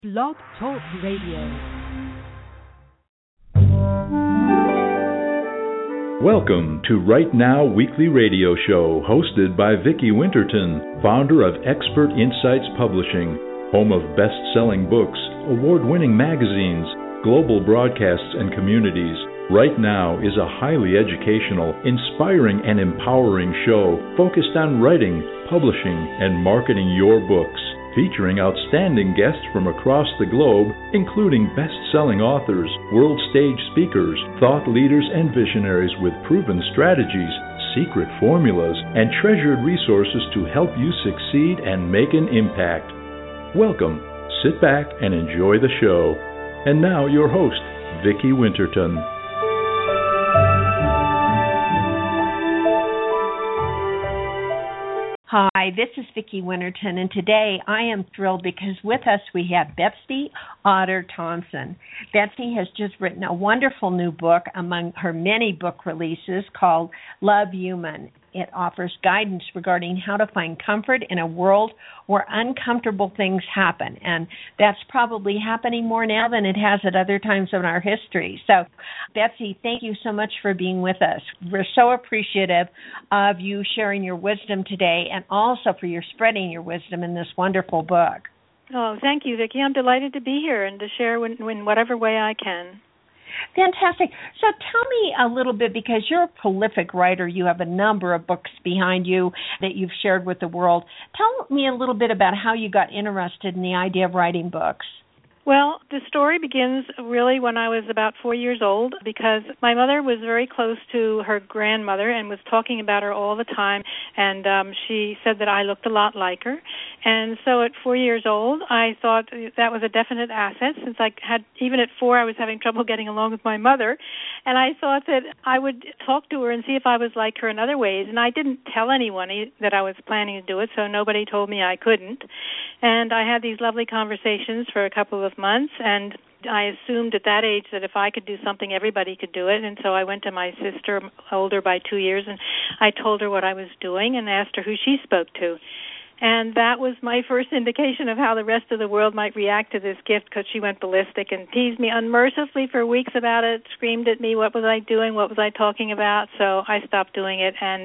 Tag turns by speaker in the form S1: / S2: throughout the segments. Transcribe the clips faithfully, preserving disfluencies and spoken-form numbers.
S1: Blog Talk Radio.
S2: Welcome to Right Now Weekly Radio Show, hosted by Vicki Winterton, founder of Expert Insights Publishing, home of best-selling books, award-winning magazines, global broadcasts, and communities. Right Now is a highly educational, inspiring, and empowering show focused on writing, publishing, and marketing your books, featuring outstanding guests from across the globe, including best-selling authors, world stage speakers, thought leaders, and visionaries with proven strategies, secret formulas, and treasured resources to help you succeed and make an impact. Welcome, sit back, and enjoy the show. And now your host, Vicki Winterton.
S3: Hi, this is Vicki Winterton, and today I am thrilled because with us we have Betsy Otter Thompson. Betsy has just written a wonderful new book among her many book releases called Love Human. It offers guidance regarding how to find comfort in a world where uncomfortable things happen, and that's probably happening more now than it has at other times in our history. So, Betsy, thank you so much for being with us. We're so appreciative of you sharing your wisdom today and also for your spreading your wisdom in this wonderful book.
S4: Oh, thank you, Vicki. I'm delighted to be here and to share in, in whatever way I can.
S3: Fantastic. So tell me a little bit, because you're a prolific writer, you have a number of books behind you that you've shared with the world. Tell me a little bit about how you got interested in the idea of writing books.
S4: Well, the story begins really when I was about four years old, because my mother was very close to her grandmother and was talking about her all the time, and um, she said that I looked a lot like her. And so at four years old, I thought that was a definite asset, since I had, even at four, I was having trouble getting along with my mother, and I thought that I would talk to her and see if I was like her in other ways. And I didn't tell anyone that I was planning to do it, so nobody told me I couldn't. And I had these lovely conversations for a couple of months, and I assumed at that age that if I could do something, everybody could do it. And so I went to my sister, older by two years, and I told her what I was doing and asked her who she spoke to. And that was my first indication of how the rest of the world might react to this gift, because she went ballistic and teased me unmercifully for weeks about it, screamed at me, what was I doing, what was I talking about? So I stopped doing it, and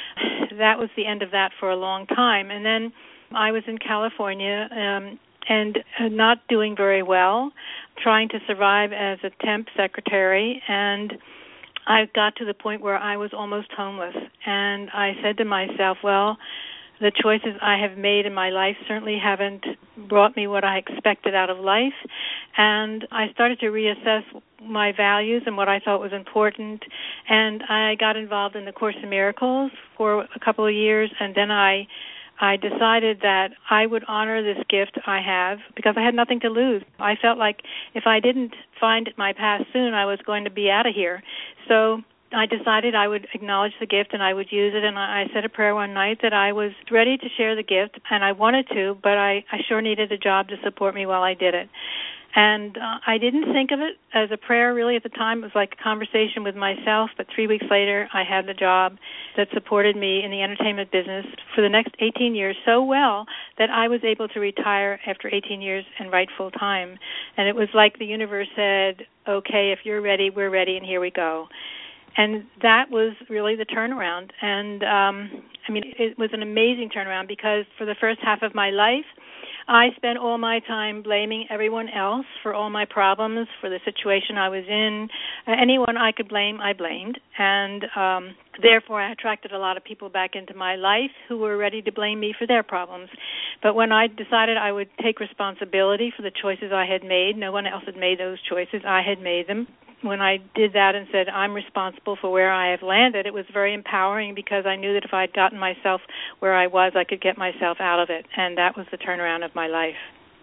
S4: that was the end of that for a long time. And then I was in California um, and not doing very well, trying to survive as a temp secretary, and I got to the point where I was almost homeless. And I said to myself, well, the choices I have made in my life certainly haven't brought me what I expected out of life. And I started to reassess my values and what I thought was important. And I got involved in the Course in Miracles for a couple of years, and then I I decided that I would honor this gift I have because I had nothing to lose. I felt like if I didn't find my path soon, I was going to be out of here. So I decided I would acknowledge the gift and I would use it, and I said a prayer one night that I was ready to share the gift, and I wanted to, but I, I sure needed a job to support me while I did it. And uh, I didn't think of it as a prayer really at the time. It was like a conversation with myself, but three weeks later I had the job that supported me in the entertainment business for the next eighteen years so well that I was able to retire after eighteen years and write full time. And it was like the universe said, okay, if you're ready, we're ready, and here we go. And that was really the turnaround. And, um, I mean, it was an amazing turnaround because for the first half of my life, I spent all my time blaming everyone else for all my problems, for the situation I was in. Uh, anyone I could blame, I blamed. And um, therefore, I attracted a lot of people back into my life who were ready to blame me for their problems. But when I decided I would take responsibility for the choices I had made, no one else had made those choices, I had made them. When I did that and said, I'm responsible for where I have landed, it was very empowering because I knew that if I had gotten myself where I was, I could get myself out of it. And that was the turnaround of my life.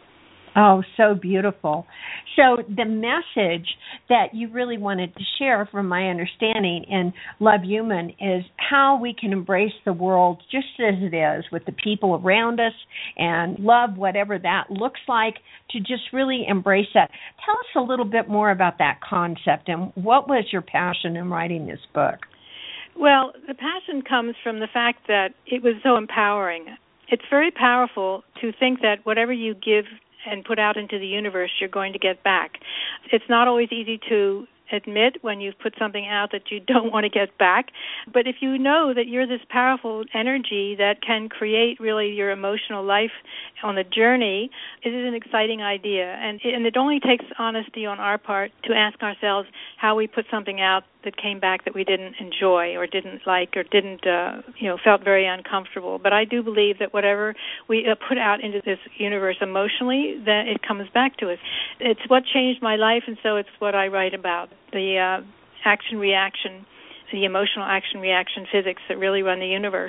S3: Oh, so beautiful. So the message that you really wanted to share, from my understanding, in Love Human is how we can embrace the world just as it is, with the people around us, and love whatever that looks like, to just really embrace that. Tell us a little bit more about that concept, and what was your passion in writing this book?
S4: Well, the passion comes from the fact that it was so empowering. It's very powerful to think that whatever you give and put out into the universe, you're going to get back. It's not always easy to admit when you've put something out that you don't want to get back. But if you know that you're this powerful energy that can create really your emotional life on the journey, it is an exciting idea. And, and it only takes honesty on our part to ask ourselves how we put something out that came back that we didn't enjoy or didn't like or didn't, uh, you know, felt very uncomfortable. But I do believe that whatever we uh, put out into this universe emotionally, that it comes back to us. It's what changed my life, and so it's what I write about, the uh, action-reaction, the emotional action-reaction physics that really run the universe.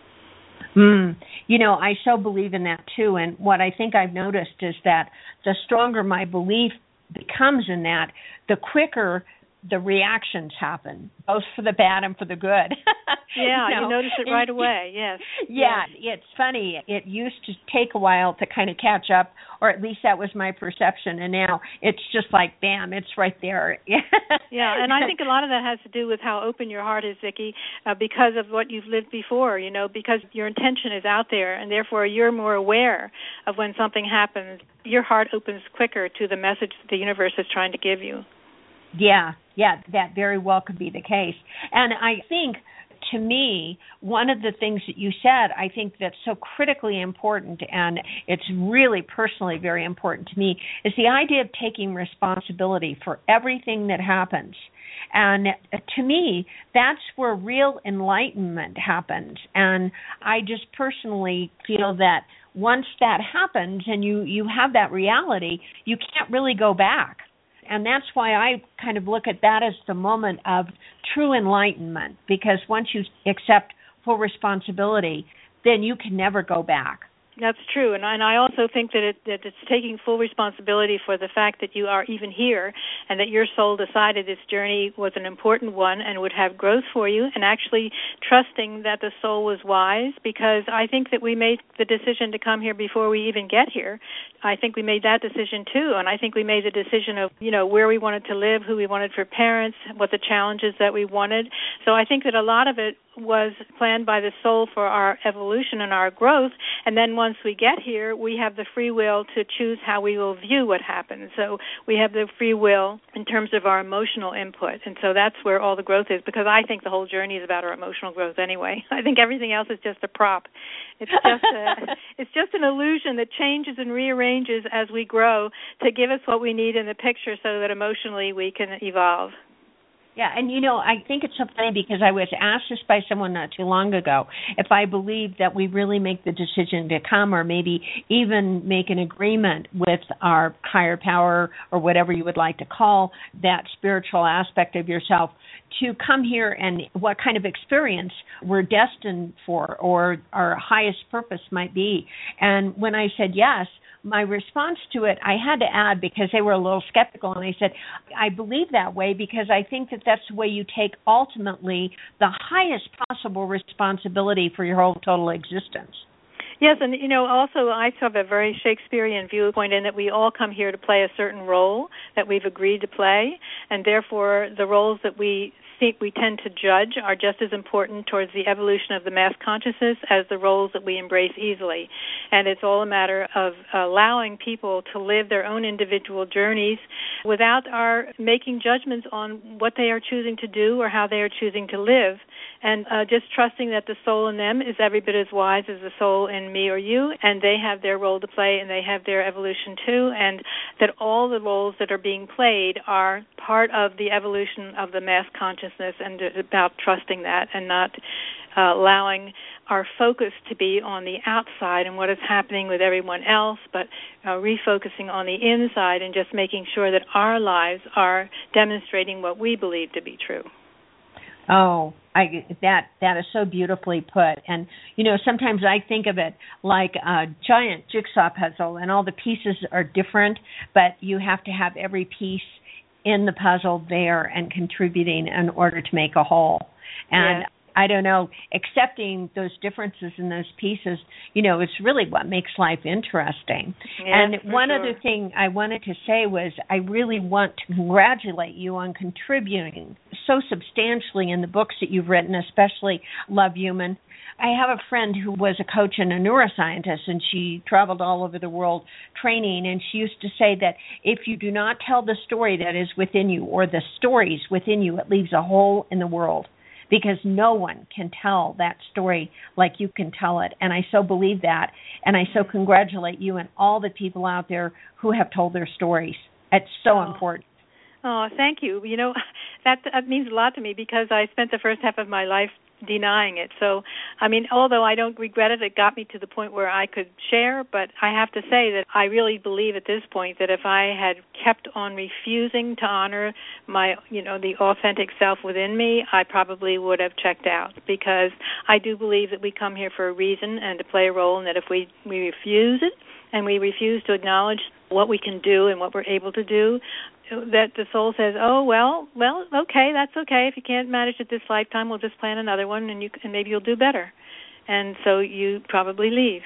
S3: Mm. You know, I so believe in that, too. And what I think I've noticed is that the stronger my belief becomes in that, the quicker the reactions happen, both for the bad and for the good.
S4: Yeah,
S3: you know?
S4: You notice it right away, yes.
S3: Yeah,
S4: yes.
S3: It's funny. It used to take a while to kind of catch up, or at least that was my perception, and now it's just like, bam, it's right there.
S4: Yeah, and I think a lot of that has to do with how open your heart is, Vicki, uh, because of what you've lived before, you know, because your intention is out there, and therefore you're more aware of when something happens. Your heart opens quicker to the message that the universe is trying to give you.
S3: Yeah, yeah, that very well could be the case. And I think, to me, one of the things that you said, I think that's so critically important, and it's really personally very important to me, is the idea of taking responsibility for everything that happens. And to me, that's where real enlightenment happens. And I just personally feel that once that happens and you, you have that reality, you can't really go back. And that's why I kind of look at that as the moment of true enlightenment, because once you accept full responsibility, then you can never go back.
S4: That's true, and I, and I also think that, it, that it's taking full responsibility for the fact that you are even here and that your soul decided this journey was an important one and would have growth for you, and actually trusting that the soul was wise, because I think that we made the decision to come here before we even get here. I think we made that decision too, and I think we made the decision of, you know, where we wanted to live, who we wanted for parents, what the challenges that we wanted. So I think that a lot of it was planned by the soul for our evolution and our growth, and then once we get here, we have the free will to choose how we will view what happens. So we have the free will in terms of our emotional input, and so that's where all the growth is, because I think the whole journey is about our emotional growth anyway. I think everything else is just a prop. It's just a, it's just an illusion that changes and rearranges as we grow to give us what we need in the picture so that emotionally we can evolve.
S3: Yeah, and you know, I think it's so funny because I was asked this by someone not too long ago, if I believe that we really make the decision to come, or maybe even make an agreement with our higher power, or whatever you would like to call that spiritual aspect of yourself, to come here, and what kind of experience we're destined for, or our highest purpose might be. And when I said yes, my response to it, I had to add, because they were a little skeptical, and I said, I believe that way because I think that that's the way you take ultimately the highest possible responsibility for your whole total existence.
S4: Yes, and, you know, also I have a very Shakespearean viewpoint in that we all come here to play a certain role that we've agreed to play, and therefore the roles that we think we tend to judge are just as important towards the evolution of the mass consciousness as the roles that we embrace easily. And it's all a matter of allowing people to live their own individual journeys without our making judgments on what they are choosing to do or how they are choosing to live, and uh, just trusting that the soul in them is every bit as wise as the soul in me or you, and they have their role to play and they have their evolution too, and that all the roles that are being played are part of the evolution of the mass consciousness, and it's about trusting that and not uh, allowing our focus to be on the outside and what is happening with everyone else, but uh, refocusing on the inside and just making sure that our lives are demonstrating what we believe to be true.
S3: Oh, I, that that is so beautifully put. And, you know, sometimes I think of it like a giant jigsaw puzzle, and all the pieces are different, but you have to have every piece in the puzzle there and contributing in order to make a whole. And
S4: yeah.
S3: I don't know, accepting those differences in those pieces, you know, it's really what makes life interesting.
S4: Yeah,
S3: and one
S4: sure.
S3: other thing I wanted to say was I really want to congratulate you on contributing so substantially in the books that you've written, especially Love Human. I have a friend who was a coach and a neuroscientist, and she traveled all over the world training, and she used to say that if you do not tell the story that is within you, or the stories within you, it leaves a hole in the world, because no one can tell that story like you can tell it. And I so believe that, and I so congratulate you and all the people out there who have told their stories. It's so
S4: oh.
S3: important.
S4: Oh, thank you. You know, that, that means a lot to me, because I spent the first half of my life denying it. So, I mean, although I don't regret it, it got me to the point where I could share, but I have to say that I really believe at this point that if I had kept on refusing to honor my, you know, the authentic self within me, I probably would have checked out, because I do believe that we come here for a reason and to play a role, and that if we, we refuse it and we refuse to acknowledge what we can do and what we're able to do, that the soul says, oh, well, well, okay, that's okay. If you can't manage it this lifetime, we'll just plan another one, and you and maybe you'll do better. And so you probably leave.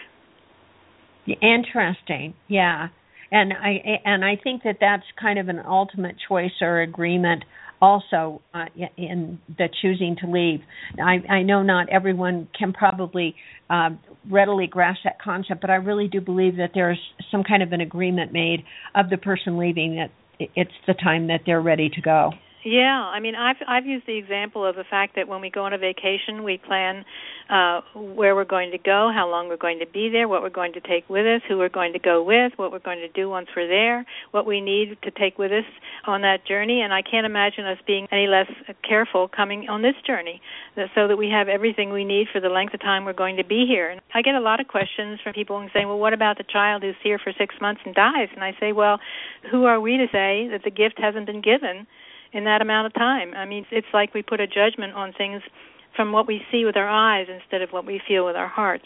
S3: Interesting, yeah. And I and I think that that's kind of an ultimate choice or agreement also uh, in the choosing to leave. I, I know not everyone can probably uh, readily grasp that concept, but I really do believe that there's some kind of an agreement made of the person leaving, that it's the time that they're ready to go.
S4: Yeah, I mean, I've I've used the example of the fact that when we go on a vacation, we plan uh, where we're going to go, how long we're going to be there, what we're going to take with us, who we're going to go with, what we're going to do once we're there, what we need to take with us on that journey. And I can't imagine us being any less careful coming on this journey, so that we have everything we need for the length of time we're going to be here. And I get a lot of questions from people saying, well, what about the child who's here for six months and dies? And I say, well, who are we to say that the gift hasn't been given in that amount of time? I mean, it's like we put a judgment on things from what we see with our eyes instead of what we feel with our hearts.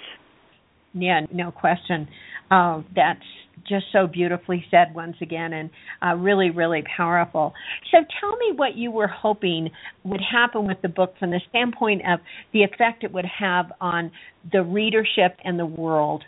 S3: Yeah, no question. Uh, that's just so beautifully said once again, and uh, really, really powerful. So tell me what you were hoping would happen with the book from the standpoint of the effect it would have on the readership and the world.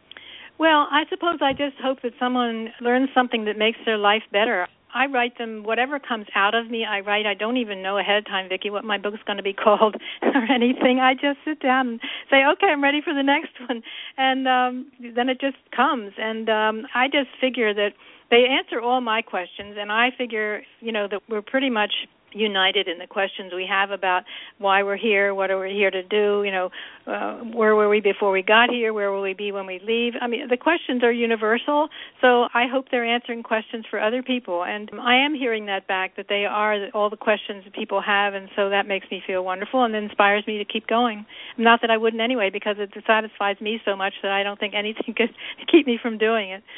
S4: Well, I suppose I just hope that someone learns something that makes their life better. I write them, whatever comes out of me, I write. I don't even know ahead of time, Vicki, what my book's going to be called or anything. I just sit down and say, okay, I'm ready for the next one. And um, then it just comes. And um, I just figure that they answer all my questions, and I figure, you know, that we're pretty much united in the questions we have about why we're here, what are we here to do, you know, uh, where were we before we got here, where will we be when we leave. I mean, the questions are universal, so I hope they're answering questions for other people, and I am hearing that back, that they are all the questions that people have, and so that makes me feel wonderful and inspires me to keep going. Not that I wouldn't anyway, because it satisfies me so much that I don't think anything could keep me from doing it.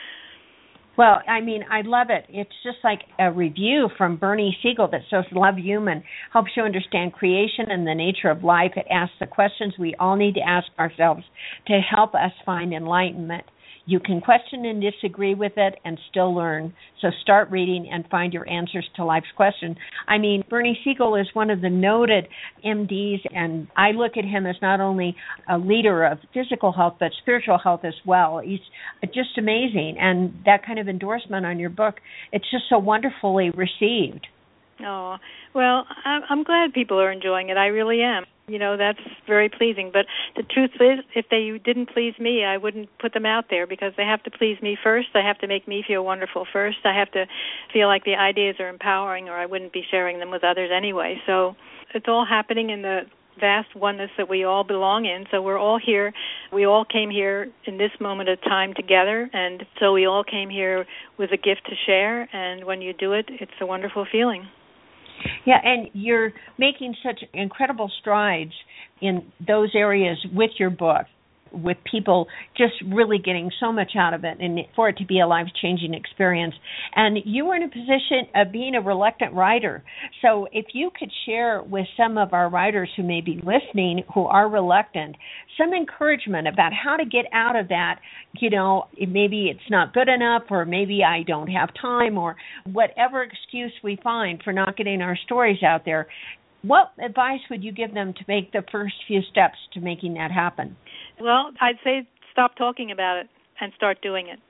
S3: Well, I mean, I love it. It's just like a review from Bernie Siegel that says Love Human, helps you understand creation and the nature of life. It asks the questions we all need to ask ourselves to help us find enlightenment. You can question and disagree with it and still learn. So start reading and find your answers to life's questions. I mean, Bernie Siegel is one of the noted M Ds, and I look at him as not only a leader of physical health, but spiritual health as well. He's just amazing. And that kind of endorsement on your book, it's just so wonderfully received.
S4: Oh, well, I'm glad people are enjoying it. I really am. You know, that's very pleasing. But the truth is, if they didn't please me, I wouldn't put them out there, because they have to please me first. They have to make me feel wonderful first. I have to feel like the ideas are empowering, or I wouldn't be sharing them with others anyway. So it's all happening in the vast oneness that we all belong in. So we're all here. We all came here in this moment of time together, and so we all came here with a gift to share. And when you do it, it's a wonderful feeling.
S3: Yeah, and you're making such incredible strides in those areas with your book, with people just really getting so much out of it, and for it to be a life-changing experience. And you were in a position of being a reluctant writer. So if you could share with some of our writers who may be listening who are reluctant, some encouragement about how to get out of that, you know, maybe it's not good enough, or maybe I don't have time, or whatever excuse we find for not getting our stories out there, what advice would you give them to make the first few steps to making that happen?
S4: Well, I'd say stop talking about it and start doing it.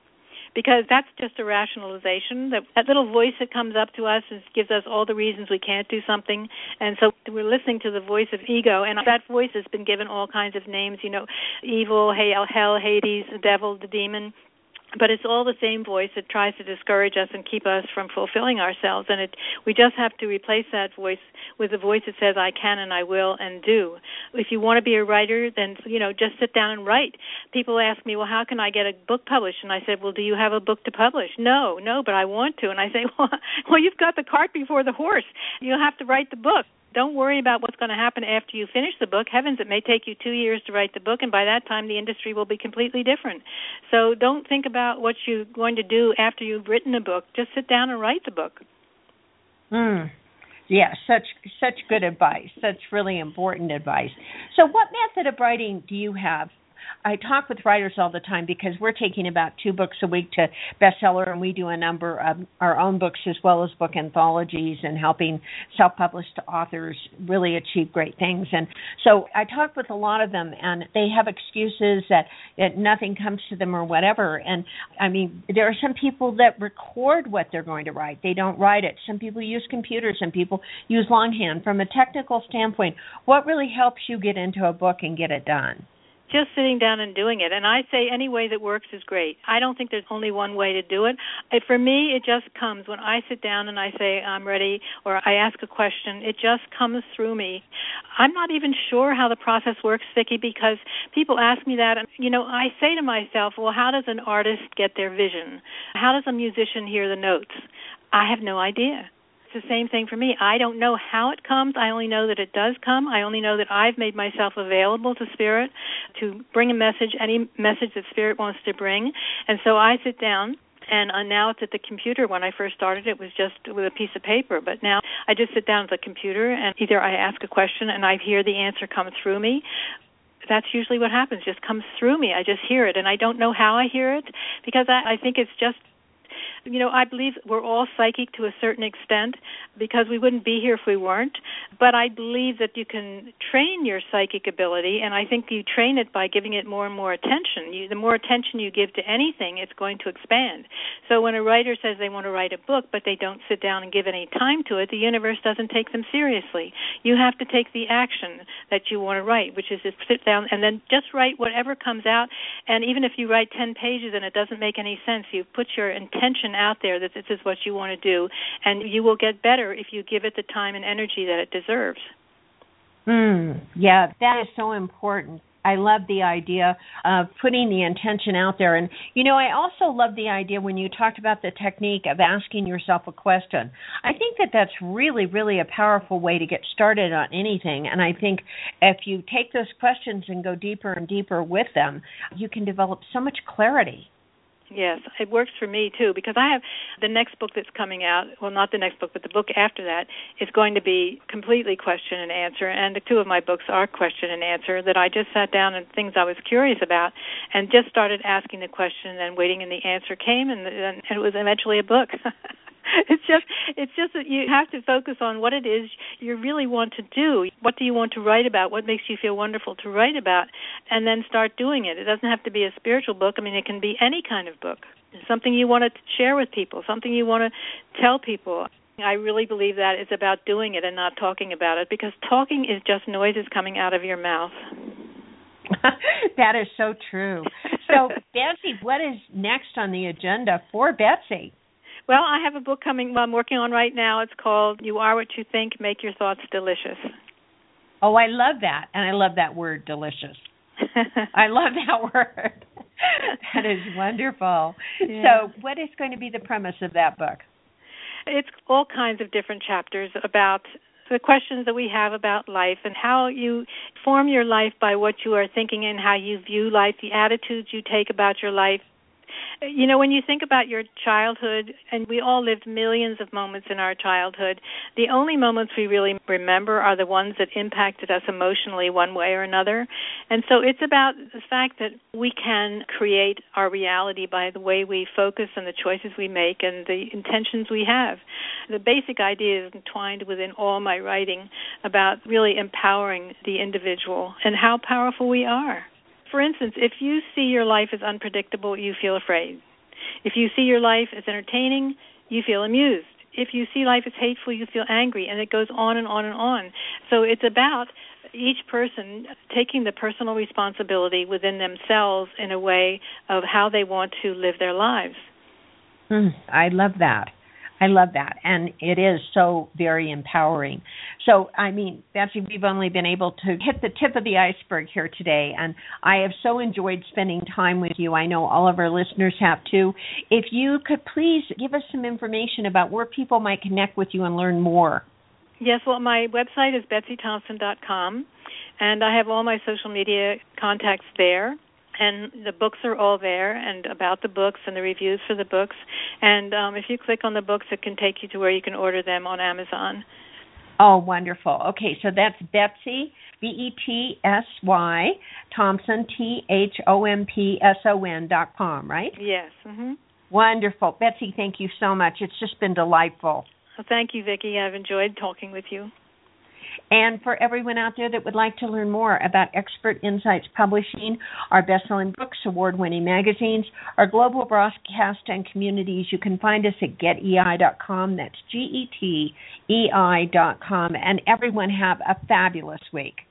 S4: because that's just a rationalization. That, that little voice that comes up to us and gives us all the reasons we can't do something, and so we're listening to the voice of ego, and that voice has been given all kinds of names, you know, evil, hell, Hades, the devil, the demon. But it's all the same voice that tries to discourage us and keep us from fulfilling ourselves. And it, we just have to replace that voice with a voice that says, I can and I will and do. If you want to be a writer, then, you know, just sit down and write. People ask me, well, how can I get a book published? And I said, well, do you have a book to publish? No, no, but I want to. And I say, well, well you've got the cart before the horse. You have to write the book. Don't worry about what's going to happen after you finish the book. Heavens, it may take you two years to write the book, and by that time the industry will be completely different. So don't think about what you're going to do after you've written a book. Just sit down and write the book.
S3: Mm. Yeah, such such good advice. Such really important advice. So what method of writing do you have? I talk with writers all the time because we're taking about two books a week to bestseller, and we do a number of our own books as well as book anthologies and helping self-published authors really achieve great things. And so I talk with a lot of them, and they have excuses that, that nothing comes to them or whatever. And, I mean, there are some people that record what they're going to write. They don't write it. Some people use computers. Some people use longhand. From a technical standpoint, what really helps you get into a book and get it done?
S4: Just sitting down and doing it. And I say any way that works is great. I don't think there's only one way to do it. it. For me, it just comes when I sit down and I say I'm ready, or I ask a question. It just comes through me. I'm not even sure how the process works, Vicki, because people ask me that. And, you know, I say to myself, well, how does an artist get their vision? How does a musician hear the notes? I have no idea. It's the same thing for me. I don't know how it comes. I only know that it does come. I only know that I've made myself available to Spirit to bring a message, any message that Spirit wants to bring. And so I sit down, and uh, now it's at the computer. When I first started, it was just with a piece of paper. But now I just sit down at the computer, and either I ask a question and I hear the answer come through me. That's usually what happens, just comes through me. I just hear it, and I don't know how I hear it because I, I think it's just, you know, I believe we're all psychic to a certain extent because we wouldn't be here if we weren't. But I believe that you can train your psychic ability, and I think you train it by giving it more and more attention. You, the more attention you give to anything, it's going to expand. So when a writer says they want to write a book, but they don't sit down and give any time to it, the universe doesn't take them seriously. You have to take the action that you want to write, which is just sit down and then just write whatever comes out. And even if you write ten pages and it doesn't make any sense, you put your intention out there that this is what you want to do, and you will get better if you give it the time and energy that it deserves.
S3: Mm, yeah, that is so important. I love the idea of putting the intention out there. And, you know, I also love the idea when you talked about the technique of asking yourself a question. I think that that's really, really a powerful way to get started on anything. And I think if you take those questions and go deeper and deeper with them, you can develop so much clarity.
S4: Yes, it works for me, too, because I have the next book that's coming out, well, not the next book, but the book after that is going to be completely question and answer, and the two of my books are question and answer that I just sat down and things I was curious about and just started asking the question and waiting, and the answer came, and, and it was eventually a book. It's just it's just that you have to focus on what it is you really want to do. What do you want to write about? What makes you feel wonderful to write about? And then start doing it. It doesn't have to be a spiritual book. I mean, it can be any kind of book. Something you want to share with people, something you want to tell people. I really believe that it's about doing it and not talking about it, because talking is just noises coming out of your mouth.
S3: That is so true. So, Betsy, what is next on the agenda for Betsy?
S4: Well, I have a book coming I'm working on right now. It's called You Are What You Think, Make Your Thoughts Delicious.
S3: Oh, I love that. And I love that word, delicious. I love that word. That is wonderful. Yeah. So what is going to be the premise of that book?
S4: It's all kinds of different chapters about the questions that we have about life and how you form your life by what you are thinking and how you view life, the attitudes you take about your life. You know, when you think about your childhood, and we all lived millions of moments in our childhood, the only moments we really remember are the ones that impacted us emotionally one way or another. And so it's about the fact that we can create our reality by the way we focus and the choices we make and the intentions we have. The basic idea is entwined within all my writing about really empowering the individual and how powerful we are. For instance, if you see your life as unpredictable, you feel afraid. If you see your life as entertaining, you feel amused. If you see life as hateful, you feel angry, and it goes on and on and on. So it's about each person taking the personal responsibility within themselves in a way of how they want to live their lives.
S3: Mm, I love that. I love that, and it is so very empowering. So, I mean, Betsy, we've only been able to hit the tip of the iceberg here today, and I have so enjoyed spending time with you. I know all of our listeners have too. If you could please give us some information about where people might connect with you and learn more.
S4: Yes, well, my website is betsy thompson dot com, and I have all my social media contacts there. And the books are all there, and about the books and the reviews for the books. And um, if you click on the books, it can take you to where you can order them on Amazon.
S3: Oh, wonderful. Okay, so that's Betsy, B E T S Y, Thompson, T H O M P S O N dot com, right?
S4: Yes. Mm-hmm.
S3: Wonderful. Betsy, thank you so much. It's just been delightful.
S4: Well, thank you, Vicki. I've enjoyed talking with you.
S3: And for everyone out there that would like to learn more about Expert Insights Publishing, our best-selling books, award-winning magazines, our global broadcast and communities, you can find us at get E I dot com. That's G E T E I dot com. And everyone have a fabulous week.